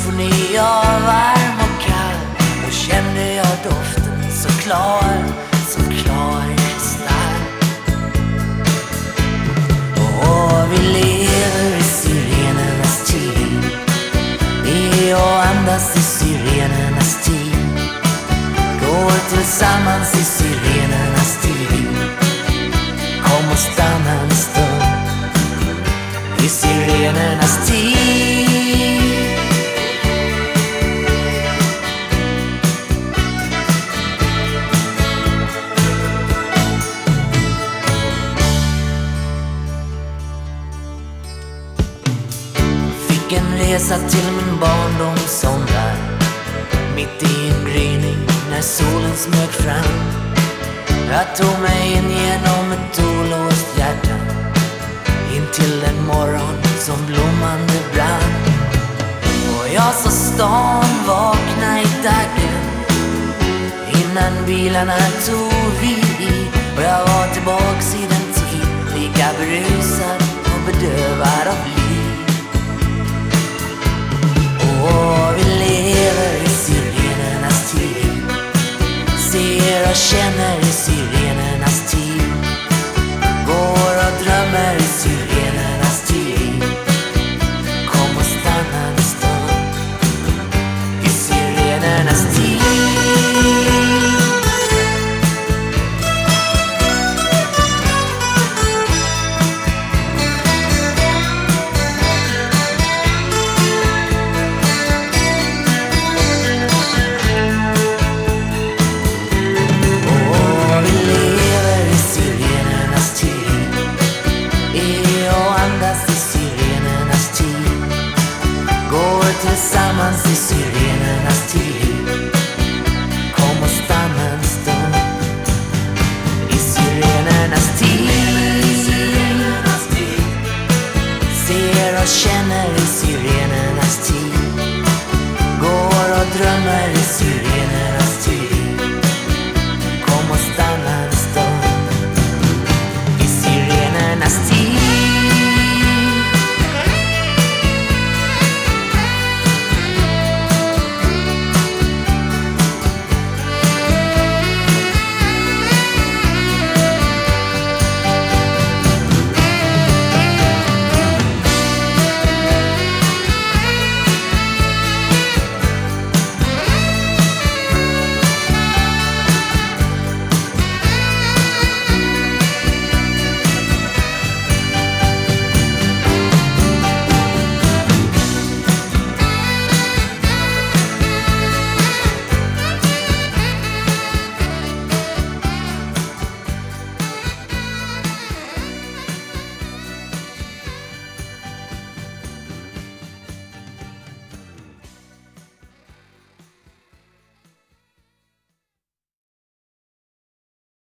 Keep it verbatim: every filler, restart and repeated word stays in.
symfoni av varm och kall. Då kände jag doften så klar, så klar i kristall. Och vi lever i sirenernas tid, vi och andas i sirenernas tid, går tillsammans i sirenernas tid. Kom och stanna en stund i sirenernas tid. Fick en resa till min barndoms somrar, mitt i en gryning när solen smög fram. Jag tog mig in genom ett olåst hjärta, in till en morgon som blommande brann. Och jag så stan vakna i dagen innan bilarna tog vid. Och jag var tillbaks i den tid, lika berusad och bedövad av liv. Och vi lever i sirenernas tid, ser och känner i sirenernas tid, går och drömmer i sirenernas tid. Kom och stanna en stund i sirenernas tid. Tillsammans i sirenernas tid, kom och stanna en stund i sirenernas tid. Ser och känner i sirenernas tid, går och drömmer i